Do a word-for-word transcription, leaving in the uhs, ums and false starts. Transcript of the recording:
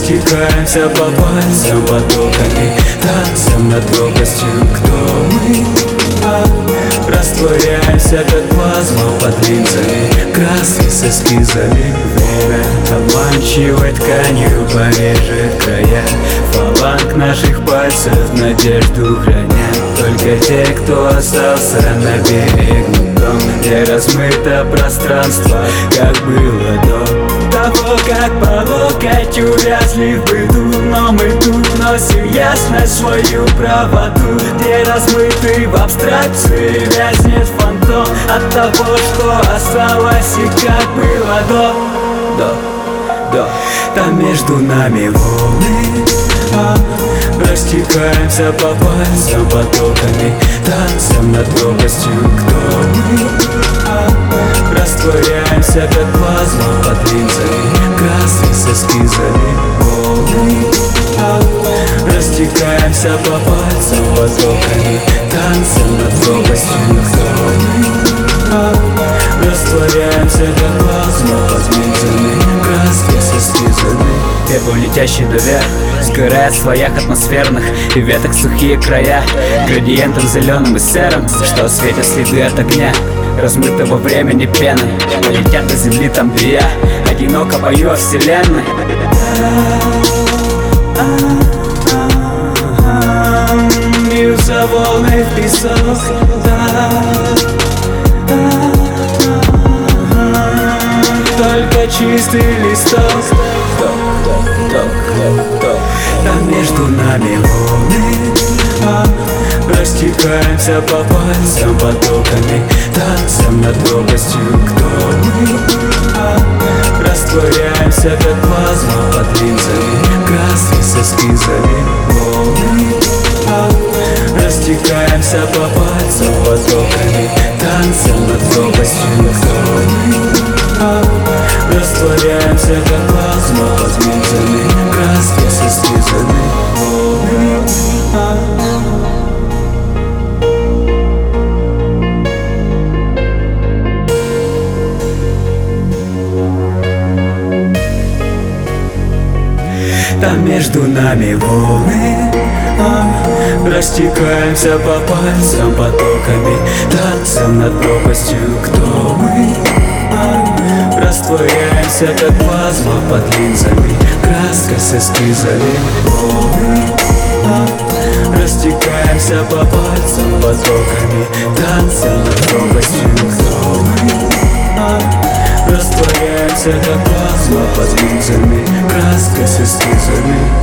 Растекаемся по пальцам потоками, танцем над пропастью. Кто мы? А? Растворяемся, как плазма под линзами, краски с эскизами. Время обманчивой тканью порежет края фаланг наших пальцев, надежду хранят только те, кто остался на берегу, том, где размыто пространство, как было до того, как по локоть увязли в быту. Но мы тут носим ясность, свою правоту, где размытый в абстракции вязнет фантом от того, что осталось и как было до, до, до. Там между нами волны, а, растекаемся по пальцам потоками, танцем над пропастью. Кто мы? А, растворяемся, как плазма под линзами, краски с эскизами. Волны, а, растекаемся по пальцам потоками, танцем над пропастью. Кто мы? А, растворяемся, как плазма под линзами, краски с эскизами. Пепел, летящий наверх, сгорает в слоях атмосферных и веток сухие края, градиентом зеленым и серым, что светят следы от огня, размытого времени пены. Полетят до земли там, где я одиноко пою о вселенной. Бьются волны в песок, только чистый листок. Там между нами волны, а, растекаемся по пальцам потоками, танцем над пропастью. Кто мы? А, растворяемся, как плазма под линзами, краски с эскизами. Волны, а, растекаемся по пальцам потоками, танцем над пропастью. Кто мы? А, растворяемся, как плазма под линзами, краски с эскизами. Волны, а. Там между нами волны, а, растекаемся по пальцам потоками, танцем над пропастью. Кто мы? А, растворяемся, как плазма под линзами, краска с эскизами. Волны, а, растекаемся по пальцам потоками, танцем над пропастью. Кто мы? А, растворяемся, как плазма под линзами, краска с эскизами.